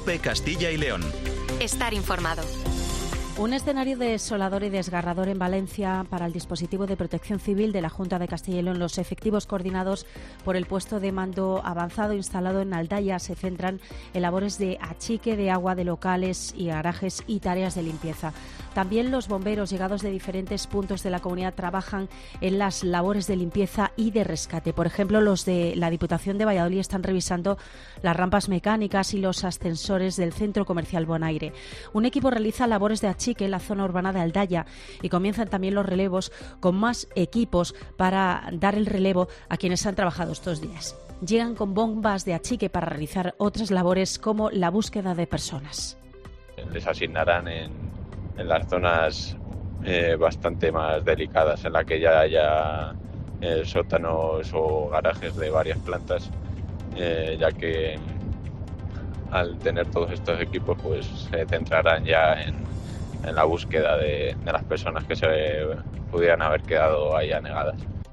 COPE Castilla y León. Estar informado. Un escenario desolador y desgarrador en Valencia para el dispositivo de protección civil de la Junta de Castilla y León. Los efectivos coordinados por el puesto de mando avanzado instalado en Aldaya se centran en labores de achique de agua de locales y garajes y tareas de limpieza. También los bomberos llegados de diferentes puntos de la comunidad trabajan en las labores de limpieza y de rescate. Por ejemplo, los de la Diputación de Valladolid están revisando las rampas mecánicas y los ascensores del Centro Comercial Bonaire. Un equipo realiza labores de achique en la zona urbana de Aldaya y comienzan también los relevos con más equipos para dar el relevo a quienes han trabajado estos días. Llegan con bombas de achique para realizar otras labores como la búsqueda de personas. Les asignarán en las zonas bastante más delicadas, en la que ya haya sótanos o garajes de varias plantas, ya que al tener todos estos equipos pues se centrarán ya en la búsqueda de las personas que se pudieran haber quedado ahí anegadas.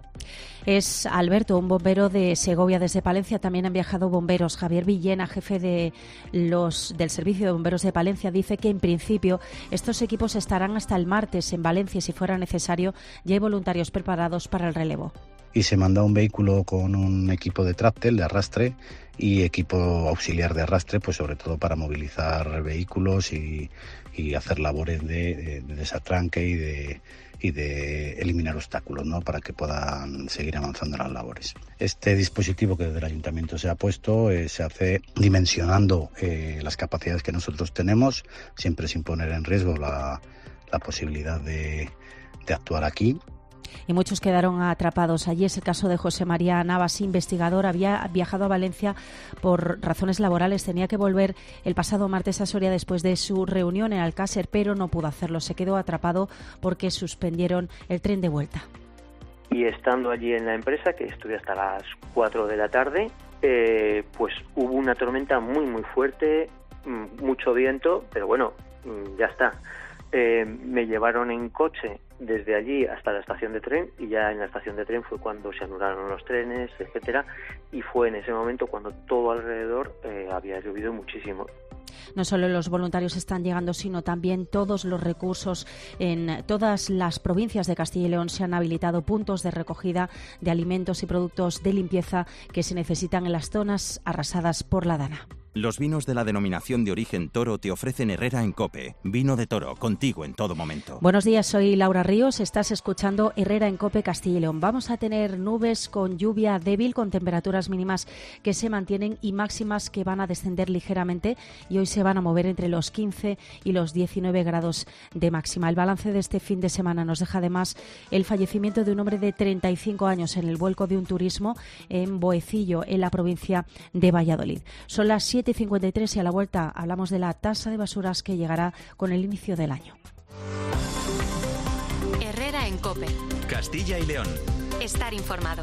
Es Alberto, un bombero de Segovia. Desde Palencia también han viajado bomberos. Javier Villena, jefe del Servicio de Bomberos de Palencia, dice que en principio estos equipos estarán hasta el martes en Valencia. Si fuera necesario, ya hay voluntarios preparados para el relevo. Y se manda un vehículo con un equipo de tráctel, de arrastre, y equipo auxiliar de arrastre, pues sobre todo para movilizar vehículos y hacer labores de desatranque y de eliminar obstáculos, ¿no?, para que puedan seguir avanzando las labores. Este dispositivo que desde el Ayuntamiento se ha puesto se hace dimensionando las capacidades que nosotros tenemos, siempre sin poner en riesgo la posibilidad de actuar aquí. Y muchos quedaron atrapados. Allí es el caso de José María Navas, investigador. Había viajado a Valencia por razones laborales. Tenía que volver el pasado martes a Soria después de su reunión en Alcácer, pero no pudo hacerlo. Se quedó atrapado porque suspendieron el tren de vuelta. Y estando allí en la empresa, que estuve hasta las 4 de la tarde, pues hubo una tormenta muy muy fuerte, mucho viento, pero bueno, ya está. Me llevaron en coche desde allí hasta la estación de tren, y ya en la estación de tren fue cuando se anularon los trenes, etcétera, y fue en ese momento cuando todo alrededor había llovido muchísimo. No solo los voluntarios están llegando, sino también todos los recursos. En todas las provincias de Castilla y León se han habilitado puntos de recogida de alimentos y productos de limpieza que se necesitan en las zonas arrasadas por la Dana. Los vinos de la denominación de origen Toro te ofrecen Herrera en COPE. Vino de Toro, contigo en todo momento. Buenos días, soy Laura Ríos. Estás escuchando Herrera en COPE Castilla y León. Vamos a tener nubes con lluvia débil, con temperaturas mínimas que se mantienen y máximas que van a descender ligeramente, y hoy se van a mover entre los 15 y los 19 grados de máxima. El balance de este fin de semana nos deja además el fallecimiento de un hombre de 35 años en el vuelco de un turismo en Boecillo, en la provincia de Valladolid. Son las 7:53 y a la vuelta hablamos de la tasa de basuras que llegará con el inicio del año. Herrera en COPE. Castilla y León. Estar informado.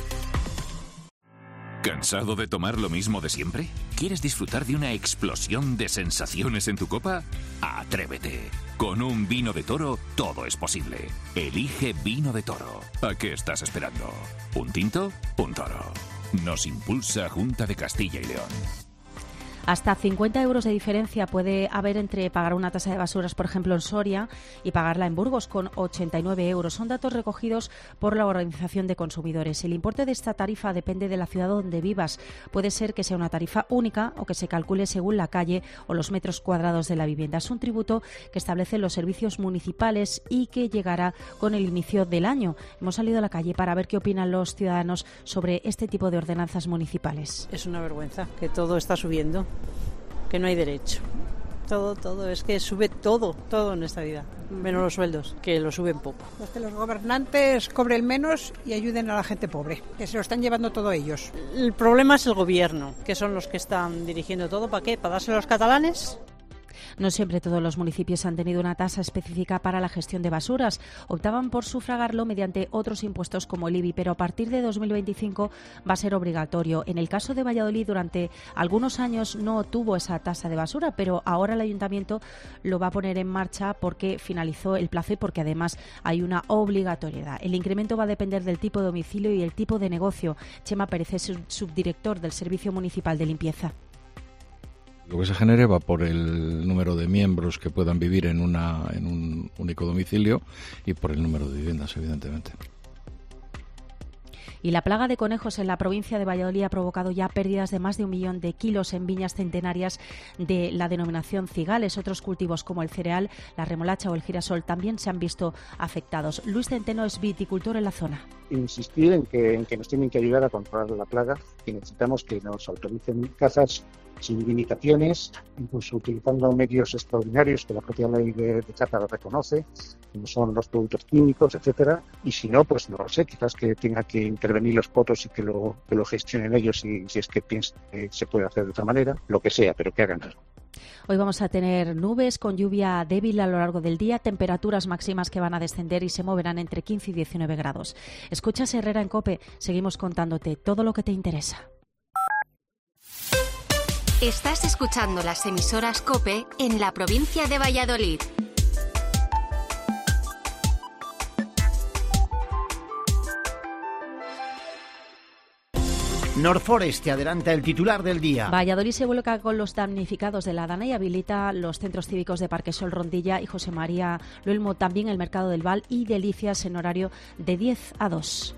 ¿Cansado de tomar lo mismo de siempre? ¿Quieres disfrutar de una explosión de sensaciones en tu copa? ¡Atrévete! Con un vino de Toro todo es posible. Elige Vino de Toro. ¿A qué estás esperando? ¿Un tinto? Un toro. Nos impulsa Junta de Castilla y León. Hasta 50 euros de diferencia puede haber entre pagar una tasa de basuras, por ejemplo, en Soria, y pagarla en Burgos, con 89 euros. Son datos recogidos por la Organización de Consumidores. El importe de esta tarifa depende de la ciudad donde vivas. Puede ser que sea una tarifa única o que se calcule según la calle o los metros cuadrados de la vivienda. Es un tributo que establecen los servicios municipales y que llegará con el inicio del año. Hemos salido a la calle para ver qué opinan los ciudadanos sobre este tipo de ordenanzas municipales. Es una vergüenza que todo está subiendo, que no hay derecho. Todo, es que sube todo en esta vida, menos los sueldos, que lo suben poco. Que los gobernantes cobren menos y ayuden a la gente pobre, que se lo están llevando todo ellos. El problema es el gobierno, que son los que están dirigiendo todo. ¿Para qué? ¿Para dárselo a los catalanes? No siempre todos los municipios han tenido una tasa específica para la gestión de basuras. Optaban por sufragarlo mediante otros impuestos como el IBI, pero a partir de 2025 va a ser obligatorio. En el caso de Valladolid, durante algunos años no tuvo esa tasa de basura, pero ahora el Ayuntamiento lo va a poner en marcha porque finalizó el plazo y porque además hay una obligatoriedad. El incremento va a depender del tipo de domicilio y el tipo de negocio. Chema Pérez es subdirector del Servicio Municipal de Limpieza. Lo que se genere va por el número de miembros que puedan vivir en un único domicilio y por el número de viviendas, evidentemente. Y la plaga de conejos en la provincia de Valladolid ha provocado ya pérdidas de más de 1 millón de kilos en viñas centenarias de la denominación Cigales. Otros cultivos como el cereal, la remolacha o el girasol también se han visto afectados. Luis Centeno es viticultor en la zona. Insistir en que nos tienen que ayudar a controlar la plaga y necesitamos que nos autoricen cazas sin limitaciones, incluso utilizando medios extraordinarios que la propia ley de caza lo reconoce, como son los productos químicos, etcétera. Y si no, pues no lo sé, quizás que tenga que intervenir los potos y que lo gestionen ellos si es que piensan que se puede hacer de otra manera, lo que sea, pero que hagan algo. Hoy vamos a tener nubes con lluvia débil a lo largo del día, temperaturas máximas que van a descender y se moverán entre 15 y 19 grados. Escuchas Herrera en COPE, seguimos contándote todo lo que te interesa. Estás escuchando las emisoras COPE en la provincia de Valladolid. Norforest te adelanta el titular del día. Valladolid se vuelca con los damnificados de la Dana y habilita los centros cívicos de Parquesol, Rondilla y José María Luelmo, también el Mercado del Val y Delicias en horario de 10 a 2.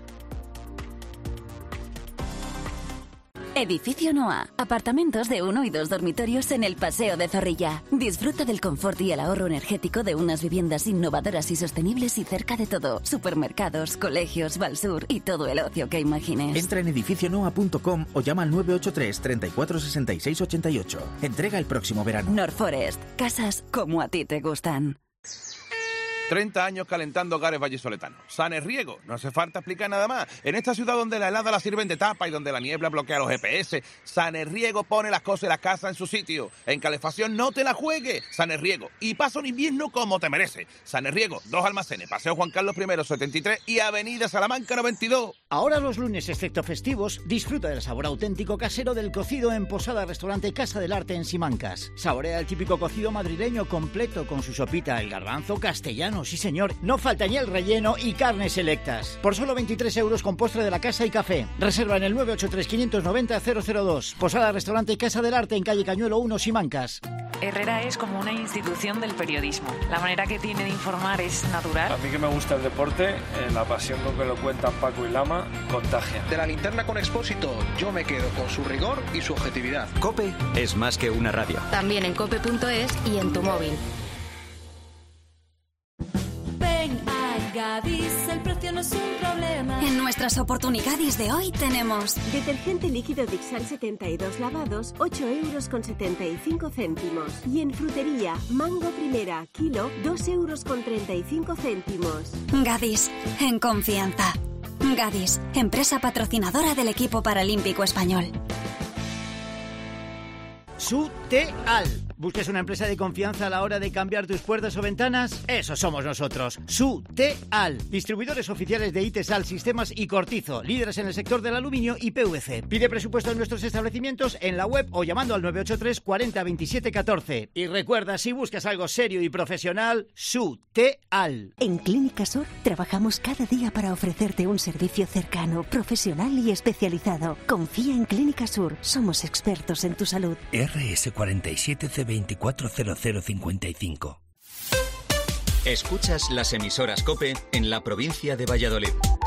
Edificio Noa. Apartamentos de 1 y 2 dormitorios en el Paseo de Zorrilla. Disfruta del confort y el ahorro energético de unas viviendas innovadoras y sostenibles y cerca de todo. Supermercados, colegios, Valsur y todo el ocio que imagines. Entra en edificionoa.com o llama al 983 34 66 88. Entrega el próximo verano. Norforest. Casas como a ti te gustan. 30 años calentando hogares vallisoletanos. Sanerriego, no hace falta explicar nada más. En esta ciudad donde la helada la sirven de tapa y donde la niebla bloquea los GPS, Sanerriego pone las cosas y las casas en su sitio. En calefacción no te la juegues. Sanerriego. Y pasa un invierno como te merece. Sanerriego, 2 almacenes, Paseo Juan Carlos I, 73 y Avenida Salamanca 92. Ahora los lunes, excepto festivos, disfruta del sabor auténtico casero del cocido en Posada Restaurante Casa del Arte en Simancas. Saborea el típico cocido madrileño completo con su sopita, el garbanzo castellano. Sí señor, no falta ni el relleno y carnes selectas. Por solo 23 euros con postre de la casa y café. Reserva en el 983 590 002. Posada Restaurante Casa del Arte en calle Cañuelo 1, Simancas. Herrera es como una institución del periodismo. La manera que tiene de informar es natural. A mí que me gusta el deporte, la pasión con que lo cuentan Paco y Lama, contagia. De la linterna con Expósito, yo me quedo con su rigor y su objetividad. COPE es más que una radio. También en cope.es y en tu móvil. Gadis, el precio no es un problema. En nuestras oportunidades de hoy tenemos detergente líquido Dixal 72 lavados, 8,75 €. Y en frutería, mango primera, kilo, 2,35 €. Gadis, en confianza. Gadis, empresa patrocinadora del equipo paralímpico español. Suteal. ¿Buscas una empresa de confianza a la hora de cambiar tus puertas o ventanas? Eso somos nosotros. Suteal. Distribuidores oficiales de Itesal, Sistemas y Cortizo. Líderes en el sector del aluminio y PVC. Pide presupuesto en nuestros establecimientos en la web o llamando al 983 40 27 14. Y recuerda, si buscas algo serio y profesional, Suteal. En Clínica Sur trabajamos cada día para ofrecerte un servicio cercano, profesional y especializado. Confía en Clínica Sur. Somos expertos en tu salud. RS47C 240055. Escuchas las emisoras COPE en la provincia de Valladolid.